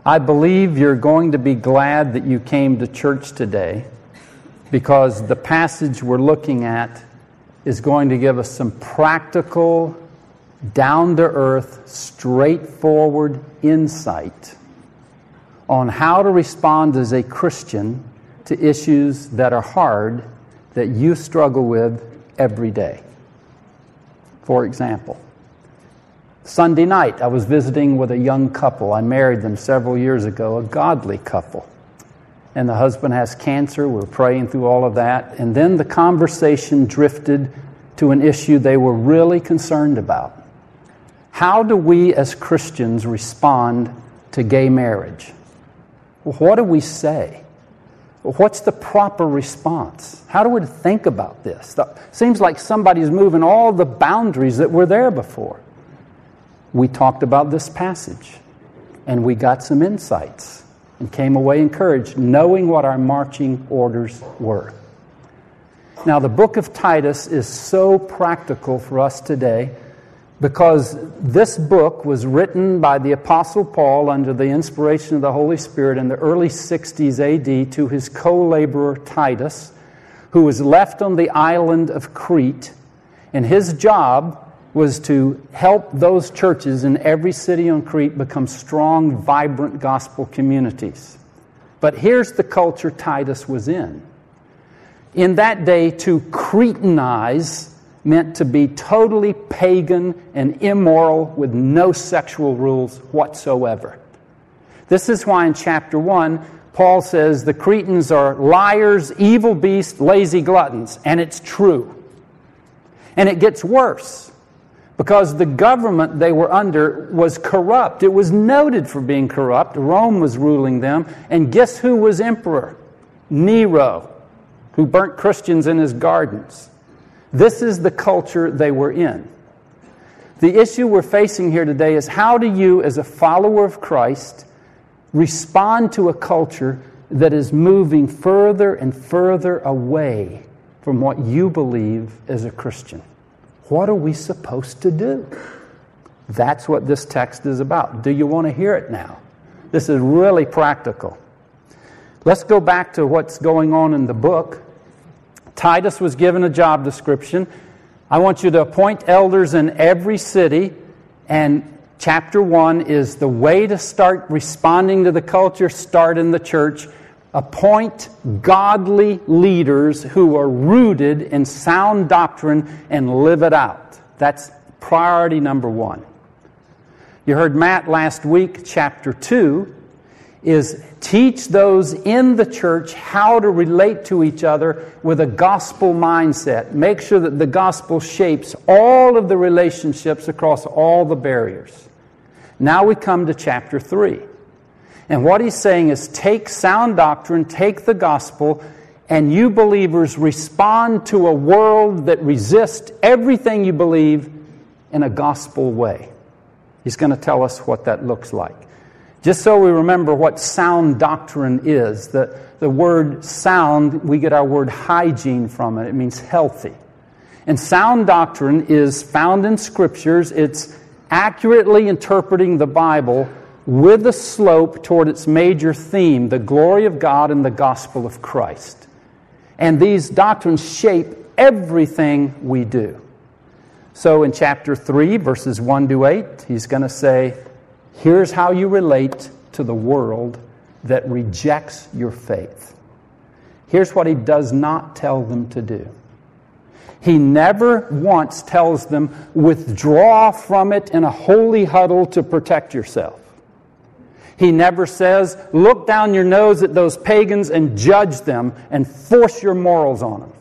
I believe you're going to be glad that you came to church today, because the passage we're looking at is going to give us some practical, down-to-earth, straightforward insight on how to respond as a Christian to issues that are hard, that you struggle with every day. For example, Sunday night, I was visiting with a young couple. I married them several years ago, a godly couple. And the husband has cancer. We're praying through all of that. And then the conversation drifted to an issue they were really concerned about. How do we as Christians respond to gay marriage? What do we say? What's the proper response? How do we think about this? It seems like somebody's moving all the boundaries that were there before. We talked about this passage, and we got some insights and came away encouraged, knowing what our marching orders were. Now, the book of Titus is so practical for us today because this book was written by the Apostle Paul under the inspiration of the Holy Spirit in the early 60s AD to his co-laborer Titus, who was left on the island of Crete, and his job was to help those churches in every city on Crete become strong, vibrant gospel communities. But here's the culture Titus was in. In that day, to Cretanize meant to be totally pagan and immoral with no sexual rules whatsoever. This is why in chapter 1, Paul says the Cretans are liars, evil beasts, lazy gluttons. And it's true. And it gets worse, because the government they were under was corrupt. It was noted for being corrupt. Rome was ruling them. And guess who was emperor? Nero, who burnt Christians in his gardens. This is the culture they were in. The issue we're facing here today is, how do you, as a follower of Christ, respond to a culture that is moving further and further away from what you believe as a Christian? What are we supposed to do? That's what this text is about. Do you want to hear it now? This is really practical. Let's go back to what's going on in the book. Titus was given a job description. I want you to appoint elders in every city. And chapter 1 is the way to start responding to the culture. Start in the church. Appoint godly leaders who are rooted in sound doctrine and live it out. That's priority number 1. You heard Matt last week. Chapter 2 is teach those in the church how to relate to each other with a gospel mindset. Make sure that the gospel shapes all of the relationships across all the barriers. Now we come to chapter 3. And what he's saying is, take sound doctrine, take the gospel, and you believers respond to a world that resists everything you believe in a gospel way. He's going to tell us what that looks like. Just so we remember what sound doctrine is. The word sound, we get our word hygiene from it. It means healthy. And sound doctrine is found in Scriptures. It's accurately interpreting the Bible with a slope toward its major theme, the glory of God and the gospel of Christ. And these doctrines shape everything we do. So in chapter 3, verses 1 to 8, he's going to say, here's how you relate to the world that rejects your faith. Here's what he does not tell them to do. He never once tells them, withdraw from it in a holy huddle to protect yourself. He never says, look down your nose at those pagans and judge them and force your morals on them.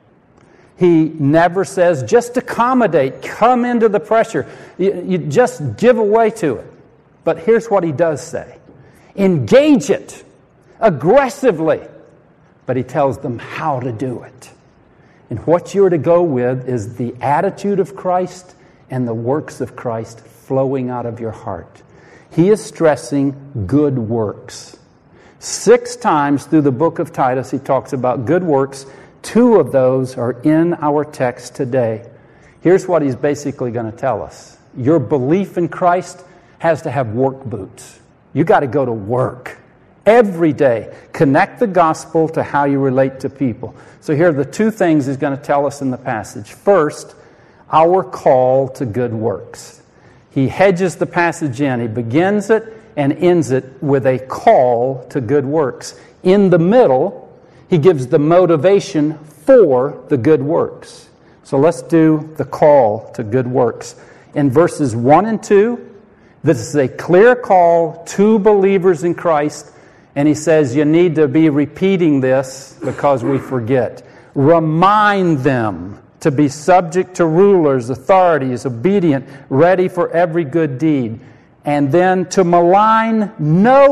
He never says, just accommodate, come into the pressure. You just give away to it. But here's what he does say. Engage it aggressively. But he tells them how to do it. And what you're to go with is the attitude of Christ and the works of Christ flowing out of your heart. He is stressing good works. 6 times through the book of Titus, he talks about good works. 2 of those are in our text today. Here's what he's basically going to tell us. Your belief in Christ has to have work boots. You got to go to work every day. Connect the gospel to how you relate to people. So here are the two things he's going to tell us in the passage. First, our call to good works. He hedges the passage in. He begins it and ends it with a call to good works. In the middle, he gives the motivation for the good works. So let's do the call to good works. In verses 1 and 2, this is a clear call to believers in Christ. And he says you need to be repeating this because we forget. Remind them to be subject to rulers, authorities, obedient, ready for every good deed. And then to malign no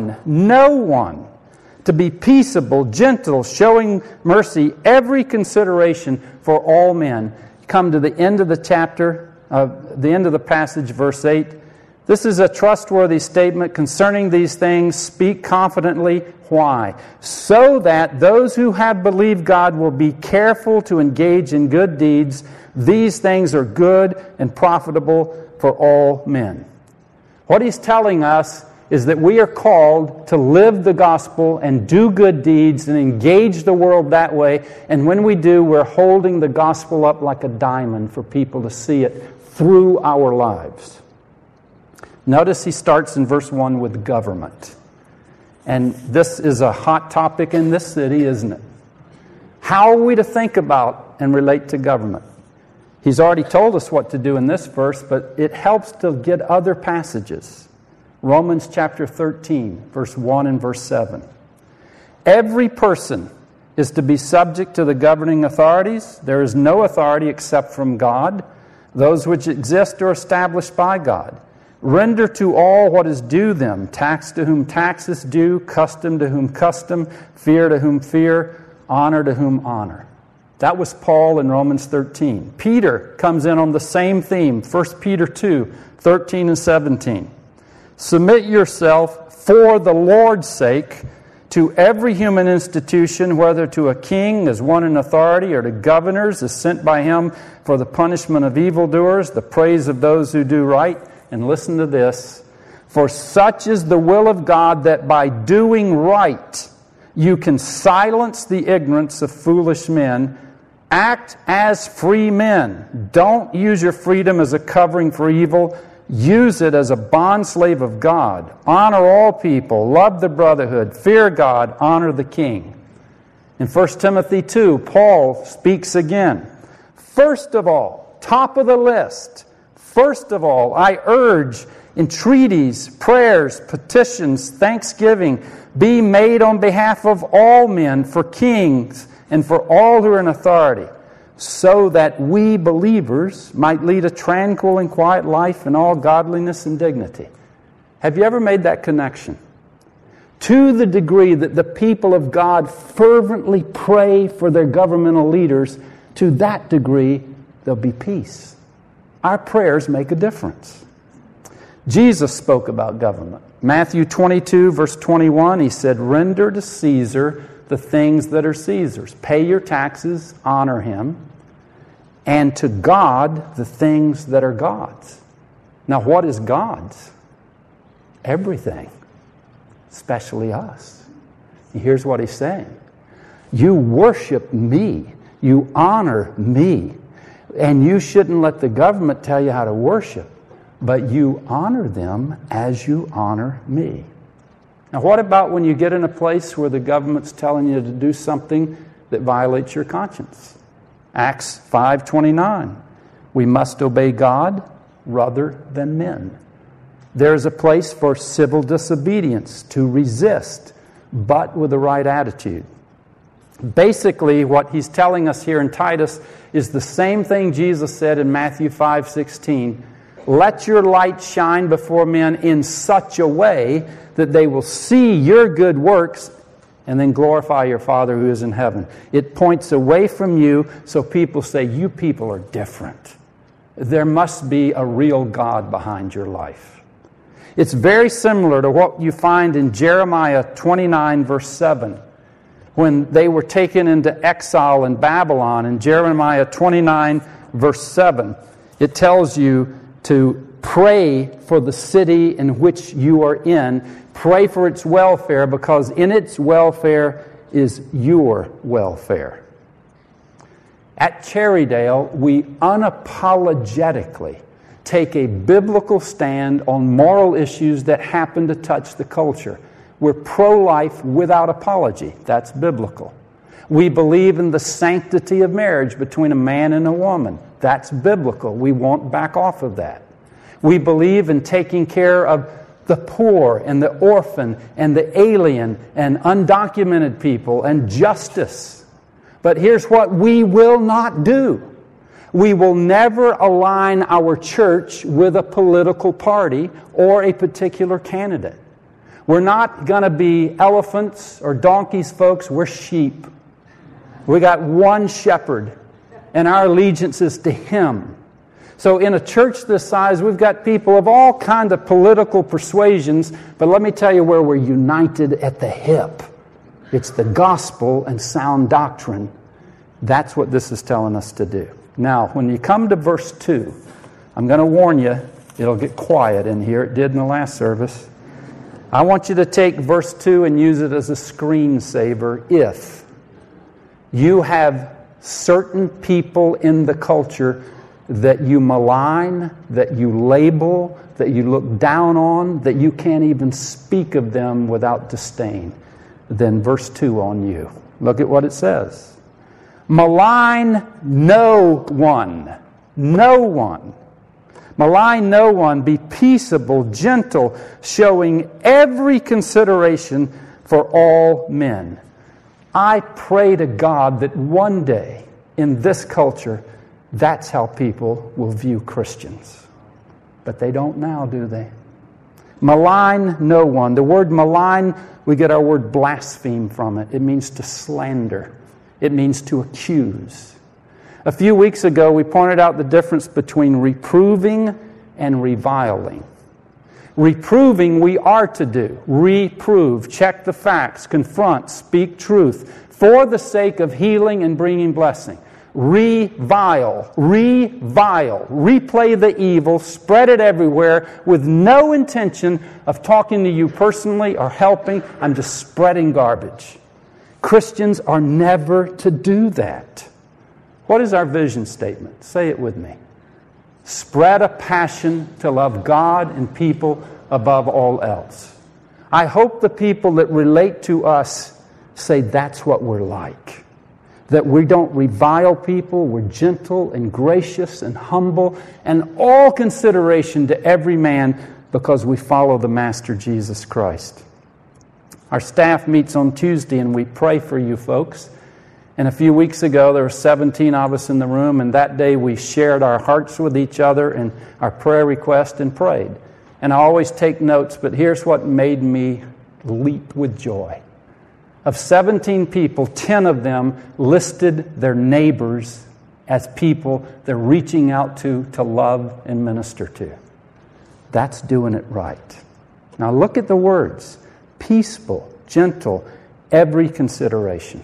one. To be peaceable, gentle, showing mercy, every consideration for all men. Come to the end of the chapter, the end of the passage, verse 8. This is a trustworthy statement. Concerning these things, speak confidently. Why? So that those who have believed God will be careful to engage in good deeds. These things are good and profitable for all men. What he's telling us is that we are called to live the gospel and do good deeds and engage the world that way. And when we do, we're holding the gospel up like a diamond for people to see it through our lives. Notice he starts in verse 1 with government. And this is a hot topic in this city, isn't it? How are we to think about and relate to government? He's already told us what to do in this verse, but it helps to get other passages. Romans chapter 13, verse 1 and verse 7. Every person is to be subject to the governing authorities. There is no authority except from God. Those which exist are established by God. Render to all what is due them. Tax to whom tax is due. Custom to whom custom. Fear to whom fear. Honor to whom honor. That was Paul in Romans 13. Peter comes in on the same theme. 1 Peter 2, 13 and 17. Submit yourself for the Lord's sake to every human institution, whether to a king as one in authority or to governors as sent by him for the punishment of evildoers, the praise of those who do right. And listen to this. For such is the will of God that by doing right you can silence the ignorance of foolish men. Act as free men. Don't use your freedom as a covering for evil. Use it as a bondslave of God. Honor all people. Love the brotherhood. Fear God. Honor the king. In 1 Timothy 2, Paul speaks again. First of all, top of the list, first of all, I urge entreaties, prayers, petitions, thanksgiving be made on behalf of all men, for kings, and for all who are in authority, so that we believers might lead a tranquil and quiet life in all godliness and dignity. Have you ever made that connection? To the degree that the people of God fervently pray for their governmental leaders, to that degree there'll be peace. Our prayers make a difference. Jesus spoke about government. Matthew 22, verse 21, he said, render to Caesar the things that are Caesar's. Pay your taxes, honor him, and to God the things that are God's. Now, what is God's? Everything, especially us. And here's what he's saying. You worship me. You honor me. And you shouldn't let the government tell you how to worship, but you honor them as you honor me. Now, what about when you get in a place where the government's telling you to do something that violates your conscience? Acts 5:29. We must obey God rather than men. There's a place for civil disobedience, to resist, but with the right attitude. Basically, what he's telling us here in Titus is the same thing Jesus said in Matthew 5:16. Let your light shine before men in such a way that they will see your good works and then glorify your Father who is in heaven. It points away from you so people say, you people are different. There must be a real God behind your life. It's very similar to what you find in Jeremiah 29, verse 7. When they were taken into exile in Babylon, in Jeremiah 29, verse 7, it tells you to pray for the city in which you are in. Pray for its welfare, because in its welfare is your welfare. At Cherrydale, we unapologetically take a biblical stand on moral issues that happen to touch the culture. We're pro-life without apology. That's biblical. We believe in the sanctity of marriage between a man and a woman. That's biblical. We won't back off of that. We believe in taking care of the poor and the orphan and the alien and undocumented people and justice. But here's what we will not do. We will never align our church with a political party or a particular candidate. We're not going to be elephants or donkeys, folks. We're sheep. We got one shepherd, and our allegiance is to Him. So in a church this size, we've got people of all kinds of political persuasions, but let me tell you where we're united at the hip. It's the gospel and sound doctrine. That's what this is telling us to do. Now, when you come to verse 2, I'm going to warn you, it'll get quiet in here. It did in the last service. I want you to take verse 2 and use it as a screensaver. If you have certain people in the culture that you malign, that you label, that you look down on, that you can't even speak of them without disdain, then verse 2 on you. Look at what it says. Malign no one. No one. Malign no one. Be peaceable, gentle, showing every consideration for all men. I pray to God that one day in this culture, that's how people will view Christians. But they don't now, do they? Malign no one. The word malign, we get our word blaspheme from it. It means to slander. It means to accuse. A few weeks ago, we pointed out the difference between reproving and reviling. Reproving we are to do. Reprove, check the facts, confront, speak truth for the sake of healing and bringing blessing. Revile, replay the evil, spread it everywhere with no intention of talking to you personally or helping. I'm just spreading garbage. Christians are never to do that. What is our vision statement? Say it with me. Spread a passion to love God and people above all else. I hope the people that relate to us say that's what we're like. That we don't revile people, we're gentle and gracious and humble and all consideration to every man because we follow the Master Jesus Christ. Our staff meets on Tuesday and we pray for you folks. And a few weeks ago, there were 17 of us in the room, and that day we shared our hearts with each other and our prayer request and prayed. And I always take notes, but here's what made me leap with joy. Of 17 people, 10 of them listed their neighbors as people they're reaching out to love and minister to. That's doing it right. Now look at the words. Peaceful, gentle, every consideration.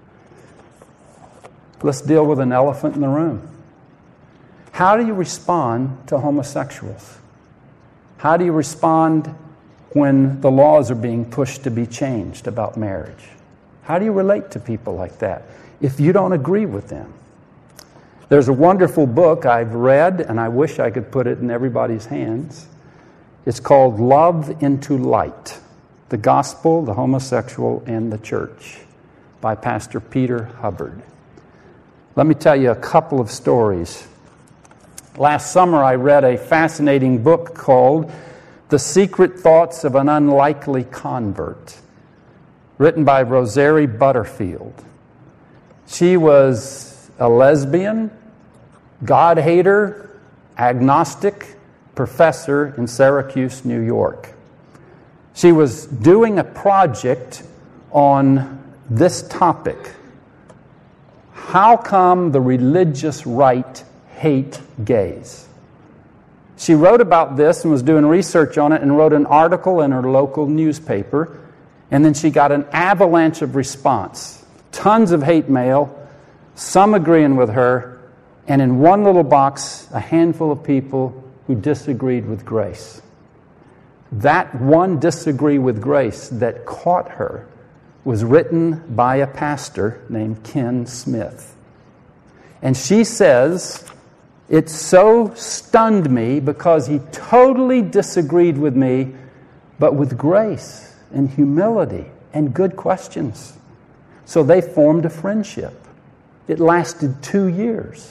Let's deal with an elephant in the room. How do you respond to homosexuals? How do you respond when the laws are being pushed to be changed about marriage? How do you relate to people like that if you don't agree with them? There's a wonderful book I've read, and I wish I could put it in everybody's hands. It's called Love into Light, The Gospel, the Homosexual, and the Church by Pastor Peter Hubbard. Let me tell you a couple of stories. Last summer I read a fascinating book called The Secret Thoughts of an Unlikely Convert, written by Rosarie Butterfield. She was a lesbian, God-hater, agnostic professor in Syracuse, New York. She was doing a project on this topic. How come the religious right hate gays? She wrote about this and was doing research on it and wrote an article in her local newspaper. And then she got an avalanche of response. Tons of hate mail, some agreeing with her, and in one little box, a handful of people who disagreed with grace. That one disagree with grace that caught her was written by a pastor named Ken Smith. And she says, it so stunned me because he totally disagreed with me, but with grace and humility and good questions. So they formed a friendship. It lasted 2 years.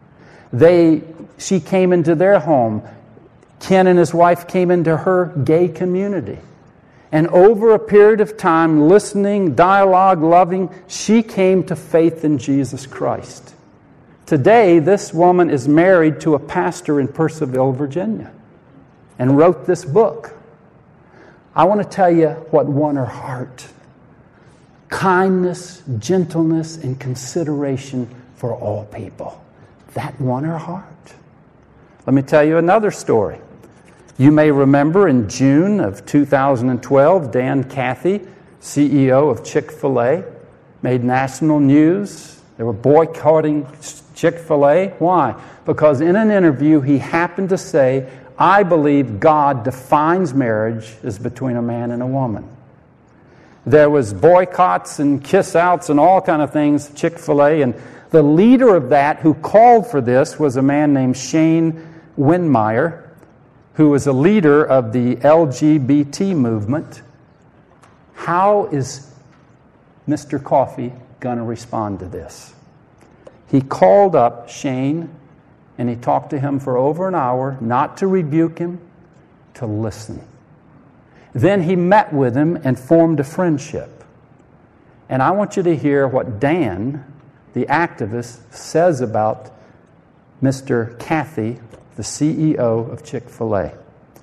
She came into their home. Ken and his wife came into her gay community. And over a period of time, listening, dialogue, loving, she came to faith in Jesus Christ. Today, this woman is married to a pastor in Purcellville, Virginia, and wrote this book. I want to tell you what won her heart. Kindness, gentleness, and consideration for all people. That won her heart. Let me tell you another story. You may remember in June of 2012, Dan Cathy, CEO of Chick-fil-A, made national news. They were boycotting Chick-fil-A. Why? Because in an interview he happened to say, I believe God defines marriage as between a man and a woman. There was boycotts and kiss-outs and all kind of things, Chick-fil-A, and the leader of that who called for this was a man named Shane Winmeyer, who was a leader of the LGBT movement. How is Mr. Coffey going to respond to this? He called up Shane and he talked to him for over an hour, not to rebuke him, to listen. Then he met with him and formed a friendship. And I want you to hear what Dan, the activist, says about Mr. Cathy, the CEO of Chick-fil-A.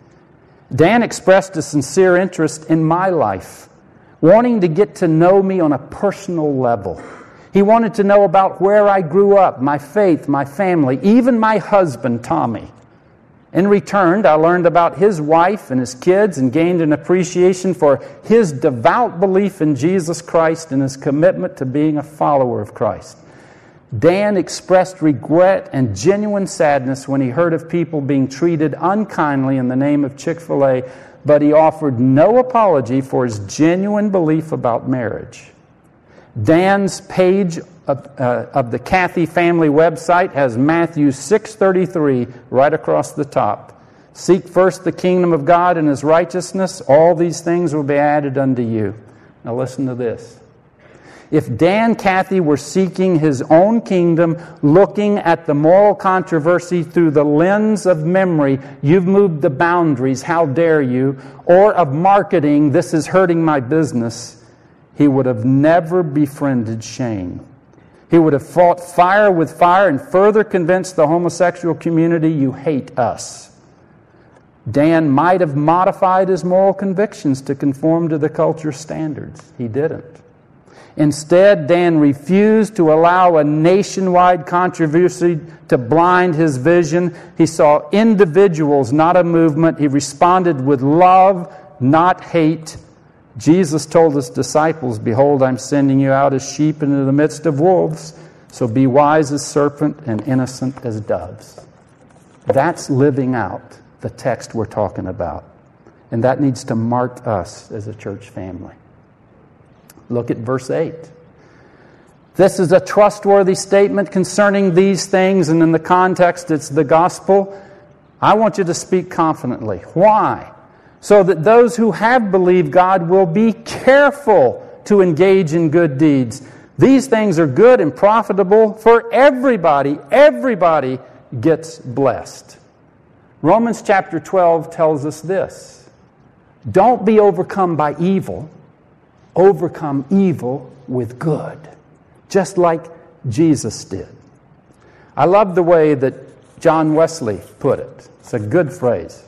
Dan expressed a sincere interest in my life, wanting to get to know me on a personal level. He wanted to know about where I grew up, my faith, my family, even my husband, Tommy. In return, I learned about his wife and his kids and gained an appreciation for his devout belief in Jesus Christ and his commitment to being a follower of Christ. Dan expressed regret and genuine sadness when he heard of people being treated unkindly in the name of Chick-fil-A, but he offered no apology for his genuine belief about marriage. Dan's page of the Cathy family website has Matthew 6:33 right across the top. Seek first the kingdom of God and His righteousness, all these things will be added unto you. Now listen to this. If Dan Cathy were seeking his own kingdom, looking at the moral controversy through the lens of memory, you've moved the boundaries, how dare you, or of marketing, this is hurting my business, he would have never befriended Shane. He would have fought fire with fire and further convinced the homosexual community, you hate us. Dan might have modified his moral convictions to conform to the culture's standards. He didn't. Instead, Dan refused to allow a nationwide controversy to blind his vision. He saw individuals, not a movement. He responded with love, not hate. Jesus told his disciples, behold, I'm sending you out as sheep into the midst of wolves, so be wise as serpent and innocent as doves. That's living out the text we're talking about. And that needs to mark us as a church family. Look at verse 8. This is a trustworthy statement concerning these things, and in the context, it's the gospel. I want you to speak confidently. Why? So that those who have believed God will be careful to engage in good deeds. These things are good and profitable for everybody. Everybody gets blessed. Romans chapter 12 tells us this. Don't be overcome by evil. Overcome evil with good, just like Jesus did. I love the way that John Wesley put it. It's a good phrase.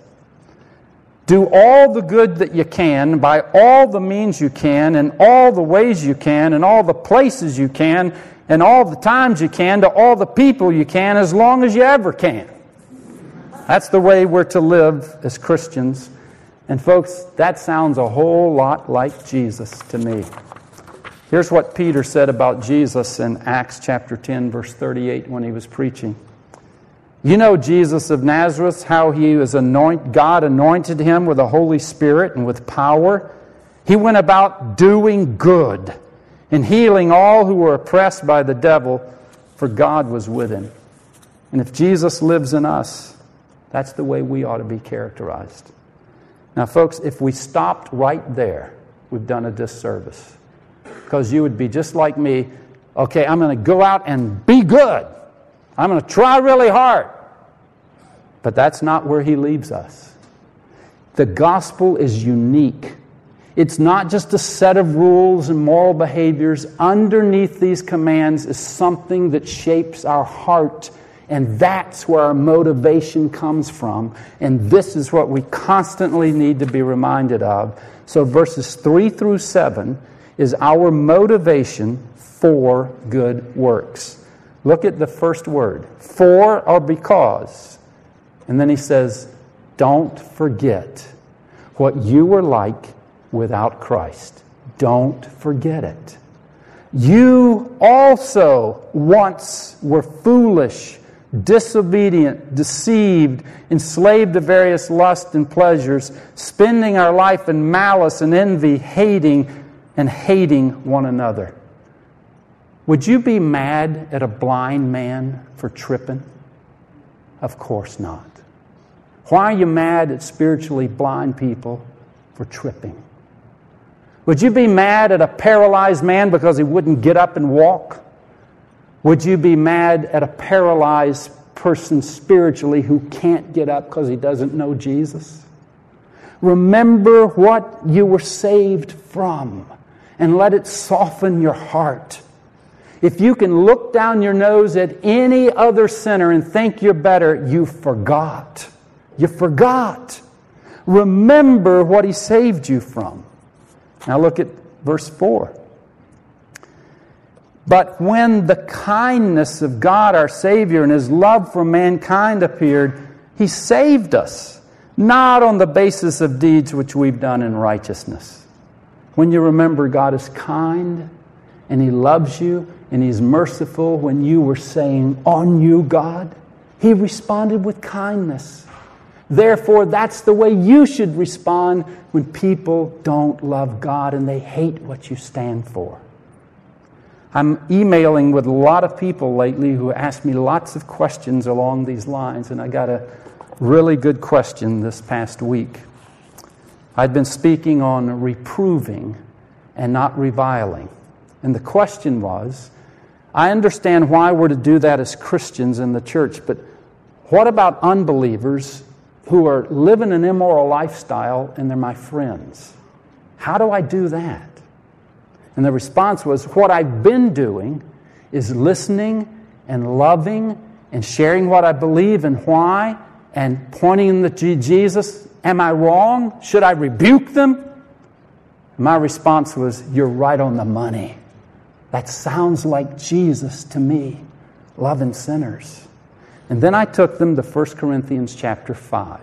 Do all the good that you can by all the means you can and all the ways you can and all the places you can and all the times you can to all the people you can as long as you ever can. That's the way we're to live as Christians. And folks, that sounds a whole lot like Jesus to me. Here's what Peter said about Jesus in Acts chapter 10, verse 38 when he was preaching. You know Jesus of Nazareth, how he was God anointed him with the Holy Spirit and with power. He went about doing good and healing all who were oppressed by the devil, for God was with him. And if Jesus lives in us, that's the way we ought to be characterized. Now, folks, if we stopped right there, we've done a disservice. Because you would be just like me. Okay, I'm going to go out and be good. I'm going to try really hard. But that's not where he leaves us. The gospel is unique. It's not just a set of rules and moral behaviors. Underneath these commands is something that shapes our heart. And that's where our motivation comes from. And this is what we constantly need to be reminded of. So verses 3 through 7 is our motivation for good works. Look at the first word, for or because. And then he says, don't forget what you were like without Christ. Don't forget it. You also once were foolish, disobedient, deceived, enslaved to various lusts and pleasures, spending our life in malice and envy, hating one another. Would you be mad at a blind man for tripping? Of course not. Why are you mad at spiritually blind people for tripping? Would you be mad at a paralyzed man because he wouldn't get up and walk? Would you be mad at a paralyzed person spiritually who can't get up because he doesn't know Jesus? Remember what you were saved from and let it soften your heart. If you can look down your nose at any other sinner and think you're better, you forgot. You forgot. Remember what he saved you from. Now look at verse 4. But when the kindness of God our Savior and His love for mankind appeared, He saved us, not on the basis of deeds which we've done in righteousness. When you remember God is kind and He loves you and He's merciful, when you were saying, "On you, God," He responded with kindness. Therefore, that's the way you should respond when people don't love God and they hate what you stand for. I'm emailing with a lot of people lately who ask me lots of questions along these lines, and I got a really good question this past week. I'd been speaking on reproving and not reviling. And the question was, I understand why we're to do that as Christians in the church, but what about unbelievers who are living an immoral lifestyle and they're my friends? How do I do that? And the response was, what I've been doing is listening and loving and sharing what I believe and why and pointing them to Jesus. Am I wrong? Should I rebuke them? And my response was, you're right on the money. That sounds like Jesus to me, loving sinners. And then I took them to 1 Corinthians chapter 5.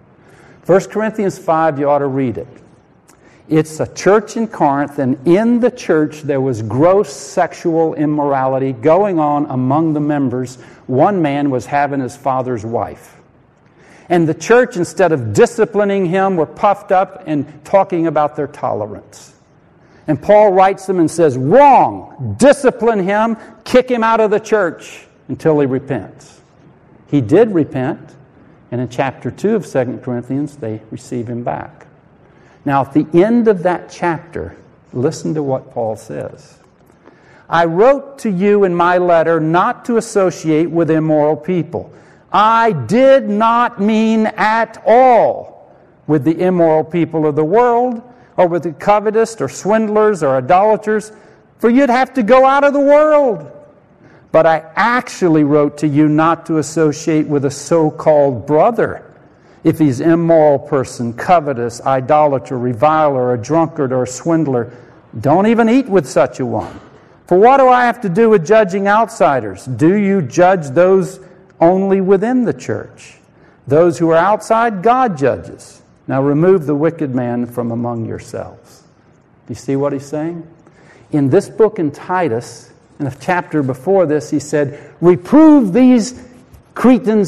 1 Corinthians 5, you ought to read it. It's a church in Corinth, and in the church there was gross sexual immorality going on among the members. One man was having his father's wife. And the church, instead of disciplining him, were puffed up and talking about their tolerance. And Paul writes them and says, wrong, discipline him, kick him out of the church until he repents. He did repent, and in chapter 2 of 2 Corinthians, they receive him back. Now, at the end of that chapter, listen to what Paul says. I wrote to you in my letter not to associate with immoral people. I did not mean at all with the immoral people of the world, or with the covetous, or swindlers, or idolaters, for you'd have to go out of the world. But I actually wrote to you not to associate with a so-called brother, if he's an immoral person, covetous, idolater, reviler, a drunkard, or a swindler. Don't even eat with such a one. For what do I have to do with judging outsiders? Do you judge those only within the church? Those who are outside, God judges. Now remove the wicked man from among yourselves. Do you see what he's saying? In this book in Titus, in a chapter before this, he said, reprove these Cretans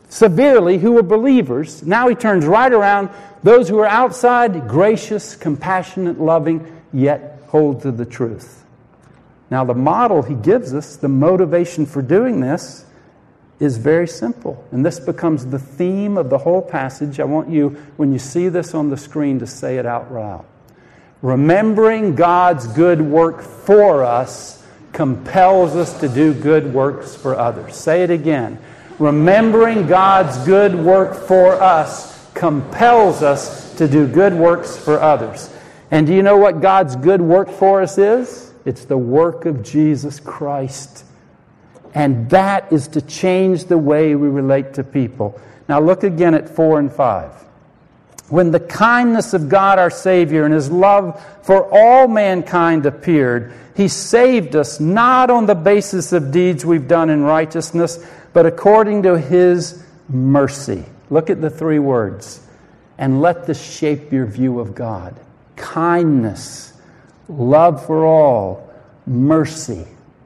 severely who were believers. Now he turns right around. Those who are outside, gracious, compassionate, loving, yet hold to the truth. Now the model he gives us, the motivation for doing this, is very simple. And this becomes the theme of the whole passage. I want you, when you see this on the screen, to say it out loud. Remembering God's good work for us compels us to do good works for others. Say it again. Remembering God's good work for us compels us to do good works for others. And do you know what God's good work for us is? It's the work of Jesus Christ. And that is to change the way we relate to people. Now look again at 4 and 5. When the kindness of God our Savior and His love for all mankind appeared, He saved us not on the basis of deeds we've done in righteousness, but according to His mercy. Look at the 3 words. And let this shape your view of God. Kindness, love for all, mercy.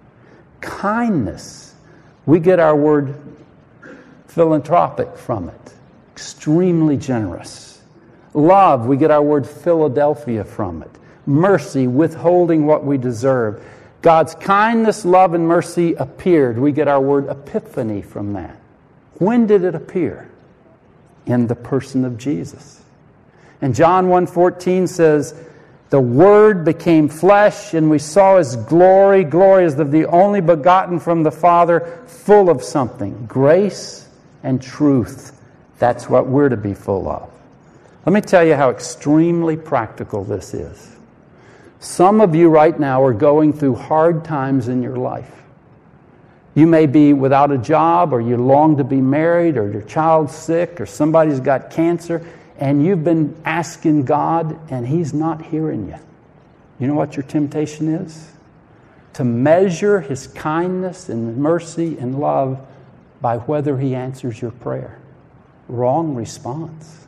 Kindness. We get our word philanthropic from it. Extremely generous. Love, we get our word Philadelphia from it. Mercy, withholding what we deserve. God's kindness, love, and mercy appeared. We get our word epiphany from that. When did it appear? In the person of Jesus. And John 1:14 says, the Word became flesh, and we saw His glory. Glory is of the only begotten from the Father, full of something. Grace and truth. That's what we're to be full of. Let me tell you how extremely practical this is. Some of you right now are going through hard times in your life. You may be without a job, or you long to be married, or your child's sick, or somebody's got cancer, and you've been asking God, and He's not hearing you. You know what your temptation is? To measure His kindness and mercy and love by whether He answers your prayer. Wrong response.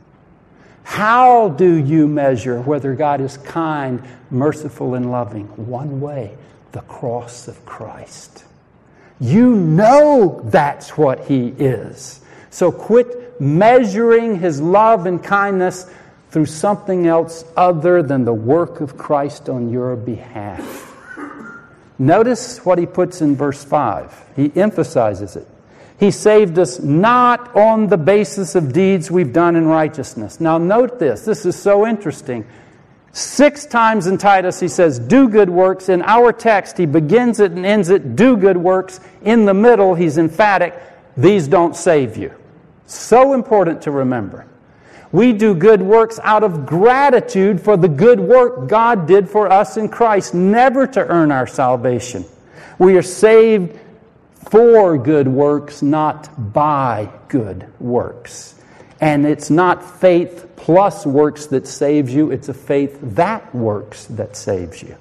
How do you measure whether God is kind, merciful, and loving? One way, the cross of Christ. You know that's what He is. So quit measuring His love and kindness through something else other than the work of Christ on your behalf. Notice what he puts in verse 5. He emphasizes it. He saved us not on the basis of deeds we've done in righteousness. Now note this. This is so interesting. 6 times in Titus he says, do good works. In our text he begins it and ends it, do good works. In the middle he's emphatic, these don't save you. So important to remember. We do good works out of gratitude for the good work God did for us in Christ, never to earn our salvation. We are saved for good works, not by good works. And it's not faith plus works that saves you, it's a faith that works that saves you.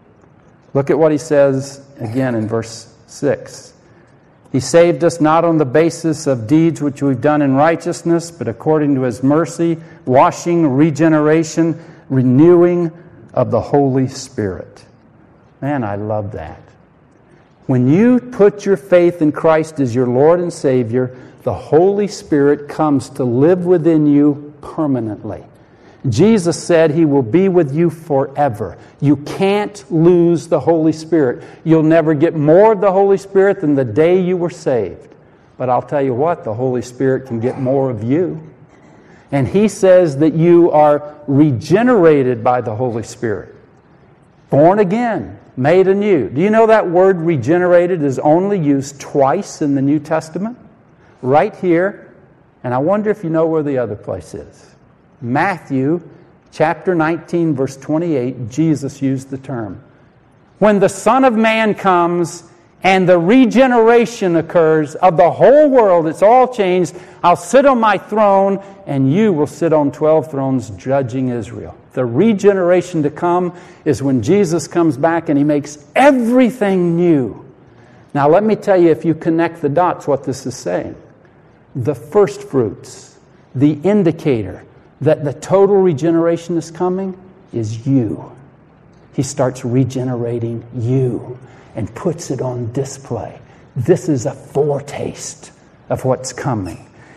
Look at what he says again in verse 6. He saved us not on the basis of deeds which we've done in righteousness, but according to His mercy, washing, regeneration, renewing of the Holy Spirit. Man, I love that. When you put your faith in Christ as your Lord and Savior, the Holy Spirit comes to live within you permanently. Jesus said He will be with you forever. You can't lose the Holy Spirit. You'll never get more of the Holy Spirit than the day you were saved. But I'll tell you what, the Holy Spirit can get more of you. And He says that you are regenerated by the Holy Spirit. Born again, made anew. Do you know that word regenerated is only used twice in the New Testament? Right here. And I wonder if you know where the other place is. Matthew chapter 19, verse 28, Jesus used the term. When the Son of Man comes and the regeneration occurs of the whole world, it's all changed, I'll sit on my throne and you will sit on 12 thrones judging Israel. The regeneration to come is when Jesus comes back and He makes everything new. Now let me tell you, if you connect the dots, what this is saying. The first fruits, the indicator that the total regeneration is coming is you. He starts regenerating you and puts it on display. This is a foretaste of what's coming.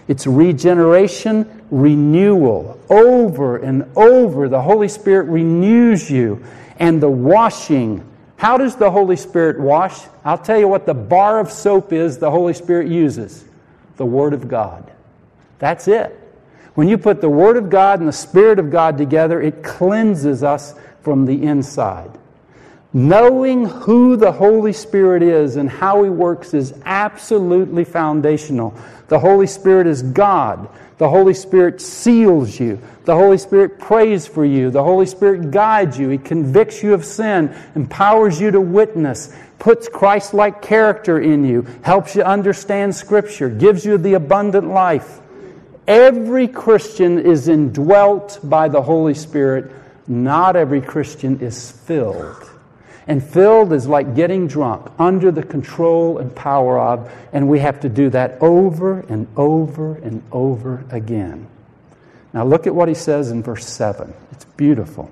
It's regeneration, renewal. Over and over, the Holy Spirit renews you. And the washing. How does the Holy Spirit wash? I'll tell you what the bar of soap is the Holy Spirit uses. The Word of God. That's it. When you put the Word of God and the Spirit of God together, it cleanses us from the inside. Knowing who the Holy Spirit is and how He works is absolutely foundational. The Holy Spirit is God. The Holy Spirit seals you. The Holy Spirit prays for you. The Holy Spirit guides you. He convicts you of sin, empowers you to witness, puts Christ-like character in you, helps you understand Scripture, gives you the abundant life. Every Christian is indwelt by the Holy Spirit. Not every Christian is filled. And filled is like getting drunk, under the control and power of, and we have to do that over and over and over again. Now look at what he says in verse 7. It's beautiful.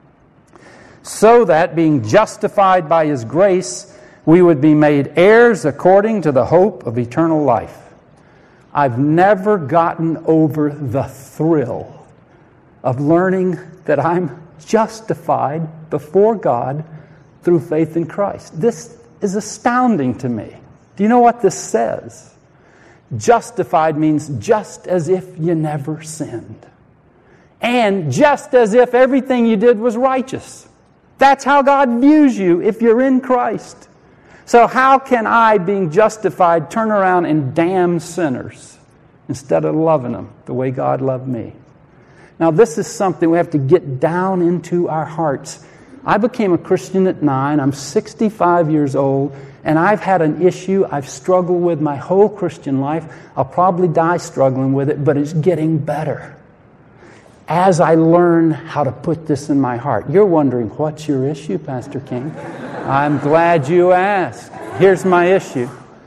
So that, being justified by His grace, we would be made heirs according to the hope of eternal life. I've never gotten over the thrill of learning that I'm justified before God through faith in Christ. This is astounding to me. Do you know what this says? Justified means just as if you never sinned. And just as if everything you did was righteous. That's how God views you if you're in Christ. So how can I, being justified, turn around and damn sinners instead of loving them the way God loved me? Now this is something we have to get down into our hearts. I became a Christian at 9. I'm 65 years old, and I've had an issue I've struggled with my whole Christian life. I'll probably die struggling with it, but it's getting better as I learn how to put this in my heart. You're wondering, what's your issue, Pastor King? I'm glad you asked. Here's my issue.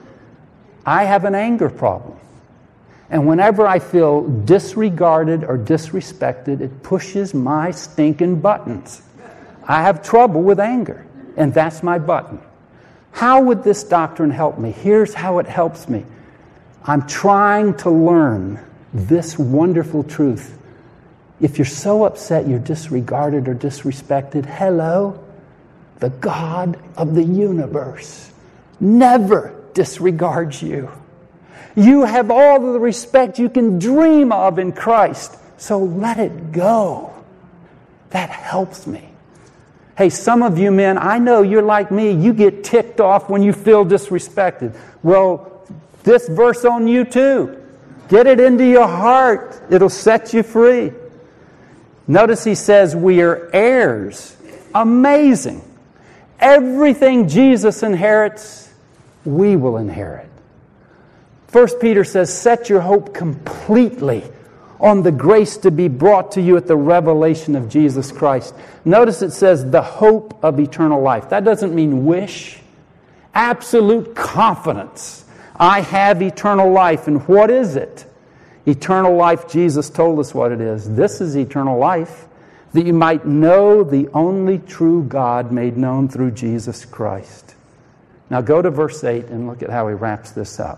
I have an anger problem. And whenever I feel disregarded or disrespected, it pushes my stinking buttons. I have trouble with anger, and that's my button. How would this doctrine help me? Here's how it helps me. I'm trying to learn this wonderful truth. If you're so upset you're disregarded or disrespected, hello, the God of the universe never disregards you. You have all of the respect you can dream of in Christ, so let it go. That helps me. Hey, some of you men, I know you're like me. You get ticked off when you feel disrespected. Well, this verse on you too. Get it into your heart. It'll set you free. Notice he says we are heirs. Amazing. Everything Jesus inherits, we will inherit. 1 Peter says, set your hope completely on the grace to be brought to you at the revelation of Jesus Christ. Notice it says the hope of eternal life. That doesn't mean wish. Absolute confidence. I have eternal life. And what is it? Eternal life, Jesus told us what it is. This is eternal life, that you might know the only true God made known through Jesus Christ. Now go to verse 8 and look at how he wraps this up.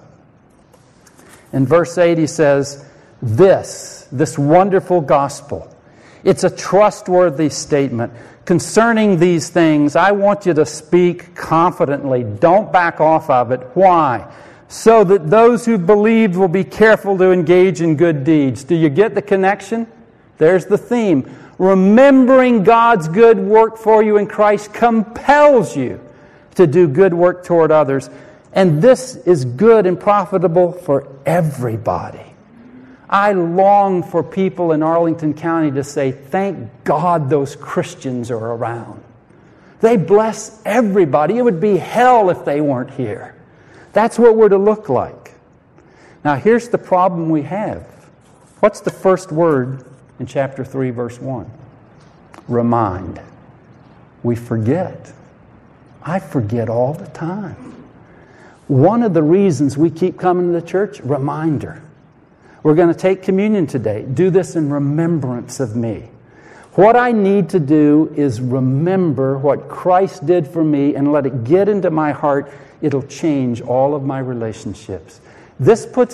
In verse 8 he says, this wonderful gospel, it's a trustworthy statement. Concerning these things, I want you to speak confidently. Don't back off of it. Why? So that those who believe will be careful to engage in good deeds. Do you get the connection? There's the theme. Remembering God's good work for you in Christ compels you to do good work toward others. And this is good and profitable for everybody. I long for people in Arlington County to say, thank God those Christians are around. They bless everybody. It would be hell if they weren't here. That's what we're to look like. Now here's the problem we have. What's the first word in chapter 3, verse 1? Remind. We forget. I forget all the time. One of the reasons we keep coming to the church, reminder. We're going to take communion today. Do this in remembrance of me. What I need to do is remember what Christ did for me and let it get into my heart. It'll change all of my relationships. This puts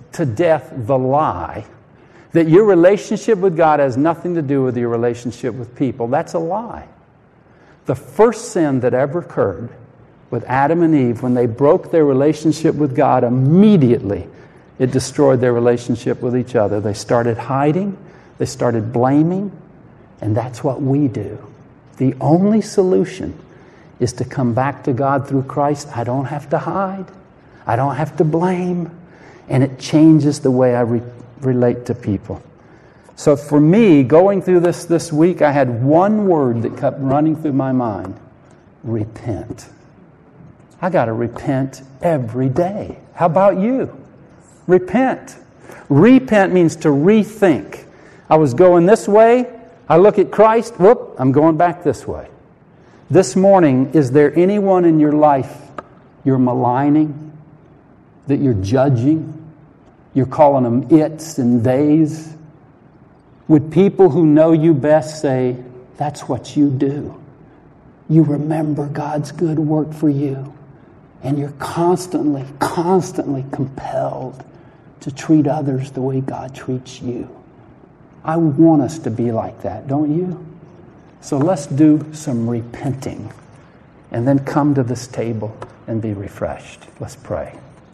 to death the lie that your relationship with God has nothing to do with your relationship with people. That's a lie. The first sin that ever occurred with Adam and Eve, when they broke their relationship with God, immediately it destroyed their relationship with each other. They started hiding, they started blaming, and that's what we do. The only solution is to come back to God through Christ. I don't have to hide. I don't have to blame. And it changes the way I relate to people. So for me, going through this week, I had one word that kept running through my mind: repent. I got to repent every day. How about you? Repent. Repent means to rethink. I was going this way. I look at Christ. Whoop, I'm going back this way. This morning, is there anyone in your life you're maligning, that you're judging? You're calling them its and theys? Would people who know you best say, that's what you do? You remember God's good work for you, and you're constantly compelled to treat others the way God treats you. I want us to be like that, don't you? So let's do some repenting and then come to this table and be refreshed. Let's pray.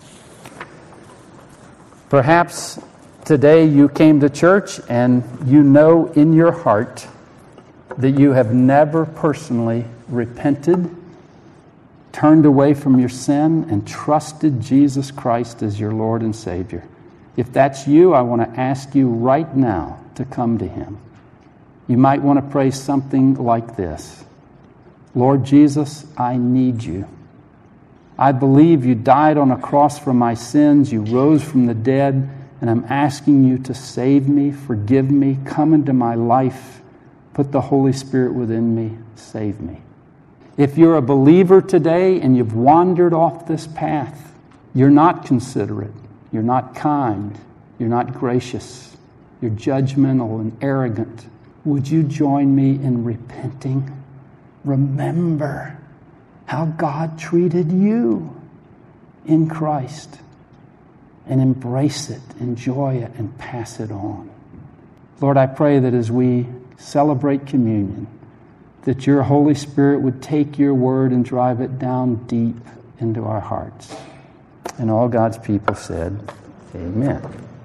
Perhaps today you came to church and you know in your heart that you have never personally repented, turned away from your sin, and trusted Jesus Christ as your Lord and Savior. If that's you, I want to ask you right now to come to Him. You might want to pray something like this: Lord Jesus, I need you. I believe you died on a cross for my sins. You rose from the dead, and I'm asking you to save me, forgive me, come into my life, put the Holy Spirit within me, save me. If you're a believer today and you've wandered off this path, you're not considerate, you're not kind, you're not gracious, you're judgmental and arrogant, would you join me in repenting? Remember how God treated you in Christ, and embrace it, enjoy it, and pass it on. Lord, I pray that as we celebrate communion, that your Holy Spirit would take your word and drive it down deep into our hearts. And all God's people said, amen.